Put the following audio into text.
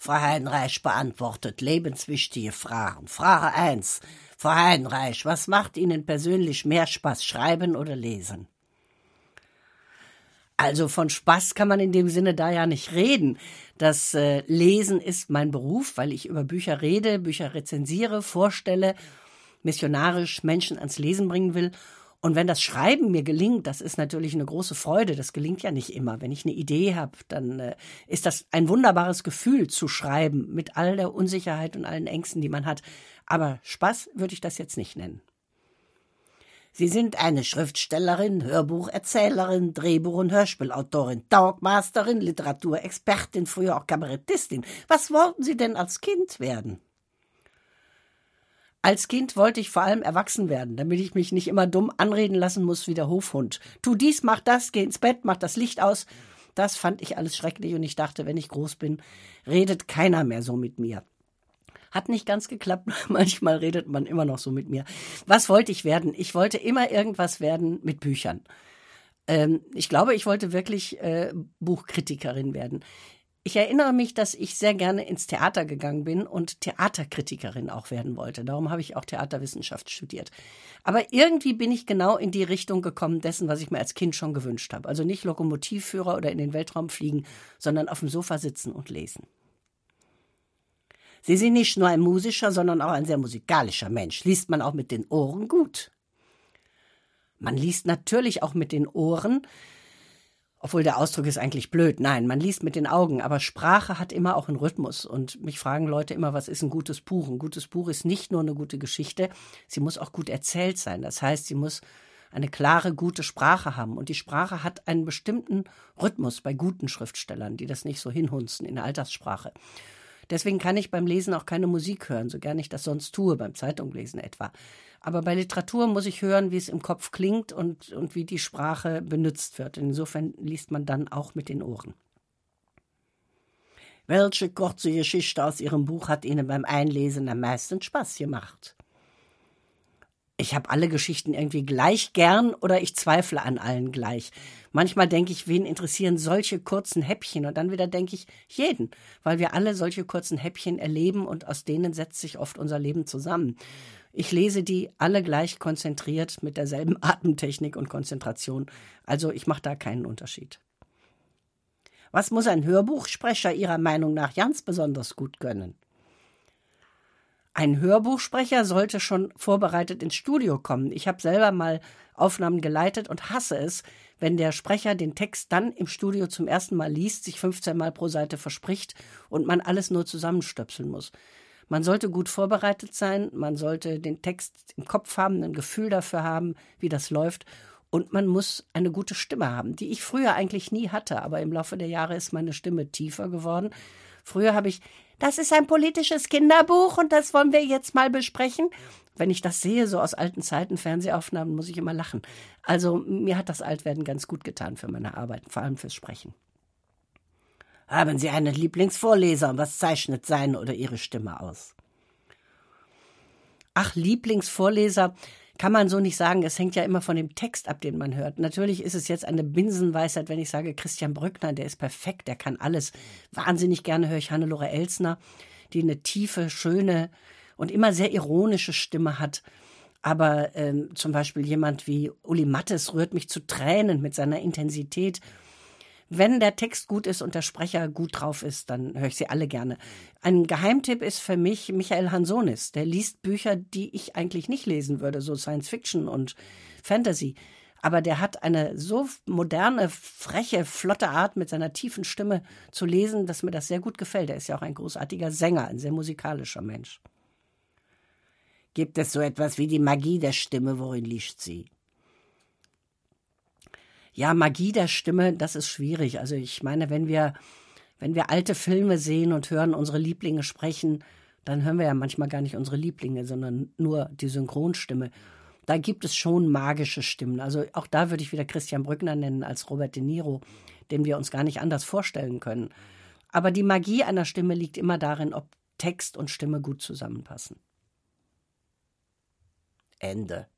Frau Heinreich beantwortet lebenswichtige Fragen. Frage 1. Frau Heinreich, was macht Ihnen persönlich mehr Spaß, schreiben oder lesen? Also von Spaß kann man in dem Sinne da ja nicht reden. Das Lesen ist mein Beruf, weil ich über Bücher rede, Bücher rezensiere, vorstelle, missionarisch Menschen ans Lesen bringen will. Und wenn das Schreiben mir gelingt, das ist natürlich eine große Freude. Das gelingt ja nicht immer. Wenn ich eine Idee habe, dann ist das ein wunderbares Gefühl zu schreiben mit all der Unsicherheit und allen Ängsten, die man hat. Aber Spaß würde ich das jetzt nicht nennen. Sie sind eine Schriftstellerin, Hörbucherzählerin, Drehbuch- und Hörspielautorin, Talkmasterin, Literaturexpertin, früher auch Kabarettistin. Was wollten Sie denn als Kind werden? Als Kind wollte ich vor allem erwachsen werden, damit ich mich nicht immer dumm anreden lassen muss wie der Hofhund. Tu dies, mach das, geh ins Bett, mach das Licht aus. Das fand ich alles schrecklich und ich dachte, wenn ich groß bin, redet keiner mehr so mit mir. Hat nicht ganz geklappt, manchmal redet man immer noch so mit mir. Was wollte ich werden? Ich wollte immer irgendwas werden mit Büchern. Ich glaube, ich wollte wirklich Buchkritikerin werden. Ich erinnere mich, dass ich sehr gerne ins Theater gegangen bin und Theaterkritikerin auch werden wollte. Darum habe ich auch Theaterwissenschaft studiert. Aber irgendwie bin ich genau in die Richtung gekommen dessen, was ich mir als Kind schon gewünscht habe. Also nicht Lokomotivführer oder in den Weltraum fliegen, sondern auf dem Sofa sitzen und lesen. Sie sind nicht nur ein musischer, sondern auch ein sehr musikalischer Mensch. Liest man auch mit den Ohren gut? Man liest natürlich auch mit den Ohren, obwohl der Ausdruck ist eigentlich blöd. Nein, man liest mit den Augen, aber Sprache hat immer auch einen Rhythmus. Und mich fragen Leute immer, was ist ein gutes Buch? Ein gutes Buch ist nicht nur eine gute Geschichte, sie muss auch gut erzählt sein. Das heißt, sie muss eine klare, gute Sprache haben. Und die Sprache hat einen bestimmten Rhythmus bei guten Schriftstellern, die das nicht so hinhunzen in der Alltagssprache. Deswegen kann ich beim Lesen auch keine Musik hören, so gern ich das sonst tue, beim Zeitunglesen etwa. Aber bei Literatur muss ich hören, wie es im Kopf klingt und wie die Sprache benutzt wird. Insofern liest man dann auch mit den Ohren. Welche kurze Geschichte aus Ihrem Buch hat Ihnen beim Einlesen am meisten Spaß gemacht? Ich habe alle Geschichten irgendwie gleich gern oder ich zweifle an allen gleich. Manchmal denke ich, wen interessieren solche kurzen Häppchen? Und dann wieder denke ich, jeden, weil wir alle solche kurzen Häppchen erleben und aus denen setzt sich oft unser Leben zusammen. Ich lese die alle gleich konzentriert mit derselben Atemtechnik und Konzentration. Also ich mache da keinen Unterschied. Was muss ein Hörbuchsprecher Ihrer Meinung nach ganz besonders gut können? Ein Hörbuchsprecher sollte schon vorbereitet ins Studio kommen. Ich habe selber mal Aufnahmen geleitet und hasse es, wenn der Sprecher den Text dann im Studio zum ersten Mal liest, sich 15 Mal pro Seite verspricht und man alles nur zusammenstöpseln muss. Man sollte gut vorbereitet sein, man sollte den Text im Kopf haben, ein Gefühl dafür haben, wie das läuft. Und man muss eine gute Stimme haben, die ich früher eigentlich nie hatte, aber im Laufe der Jahre ist meine Stimme tiefer geworden. Früher habe ich, das ist ein politisches Kinderbuch und das wollen wir jetzt mal besprechen. Wenn ich das sehe, so aus alten Zeiten, Fernsehaufnahmen, muss ich immer lachen. Also mir hat das Altwerden ganz gut getan für meine Arbeit, vor allem fürs Sprechen. Haben Sie einen Lieblingsvorleser und was zeichnet seine oder ihre Stimme aus? Ach, Lieblingsvorleser kann man so nicht sagen. Es hängt ja immer von dem Text ab, den man hört. Natürlich ist es jetzt eine Binsenweisheit, wenn ich sage, Christian Brückner, der ist perfekt, der kann alles. Wahnsinnig gerne höre ich Hannelore Elsner, die eine tiefe, schöne und immer sehr ironische Stimme hat. Aber zum Beispiel jemand wie Uli Mattes rührt mich zu Tränen mit seiner Intensität. Wenn der Text gut ist und der Sprecher gut drauf ist, dann höre ich sie alle gerne. Ein Geheimtipp ist für mich Michael Hansonis. Der liest Bücher, die ich eigentlich nicht lesen würde, so Science Fiction und Fantasy. Aber der hat eine so moderne, freche, flotte Art mit seiner tiefen Stimme zu lesen, dass mir das sehr gut gefällt. Er ist ja auch ein großartiger Sänger, ein sehr musikalischer Mensch. Gibt es so etwas wie die Magie der Stimme? Worin liegt sie? Ja, Magie der Stimme, das ist schwierig. Also ich meine, wenn wir alte Filme sehen und hören unsere Lieblinge sprechen, dann hören wir ja manchmal gar nicht unsere Lieblinge, sondern nur die Synchronstimme. Da gibt es schon magische Stimmen. Also auch da würde ich wieder Christian Brückner nennen als Robert De Niro, den wir uns gar nicht anders vorstellen können. Aber die Magie einer Stimme liegt immer darin, ob Text und Stimme gut zusammenpassen. Ende.